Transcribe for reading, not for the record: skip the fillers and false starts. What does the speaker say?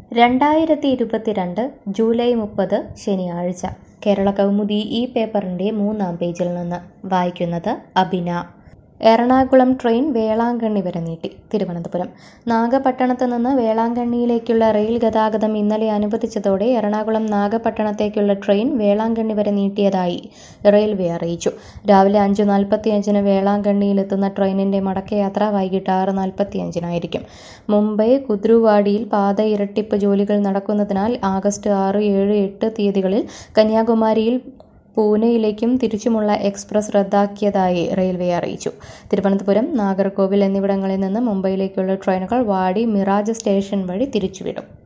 2022 July 30 ശനിയാഴ്ച കേരള കൗമുദി ഈ പേപ്പറിൻ്റെ 3-ാം പേജിൽ നിന്ന് വായിക്കുന്നത് അബിന. എറണാകുളം ട്രെയിൻ വേളാങ്കണ്ണി വരെ നീട്ടി. തിരുവനന്തപുരം. നാഗപട്ടണത്ത് നിന്ന് വേളാങ്കണ്ണിയിലേക്കുള്ള റെയിൽ ഗതാഗതം ഇന്നലെ അനുവദിച്ചതോടെ എറണാകുളം നാഗപട്ടണത്തേക്കുള്ള ട്രെയിൻ വേളാങ്കണ്ണി വരെ നീട്ടിയതായി റെയിൽവേ അറിയിച്ചു. രാവിലെ 5:45 വേളാങ്കണ്ണിയിലെത്തുന്ന ട്രെയിനിന്റെ മടക്കയാത്ര വൈകിട്ട് 6:45 മുംബൈ കുദ്രുവാഡിയിൽ പാത ഇരട്ടിപ്പ് ജോലികൾ നടക്കുന്നതിനാൽ ആഗസ്റ്റ് 6, 7, 8 തീയതികളിൽ കന്യാകുമാരിയിൽ പൂനെയിലേക്കും തിരിച്ചുമുള്ള എക്സ്പ്രസ് റദ്ദാക്കിയതായി റെയിൽവേ അറിയിച്ചു. തിരുവനന്തപുരം, നാഗർകോവിൽ എന്നിവിടങ്ങളിൽ നിന്ന് മുംബൈയിലേക്കുള്ള ട്രെയിനുകൾ വാടി മിറാജ് സ്റ്റേഷൻ വഴി തിരിച്ചുവിടും.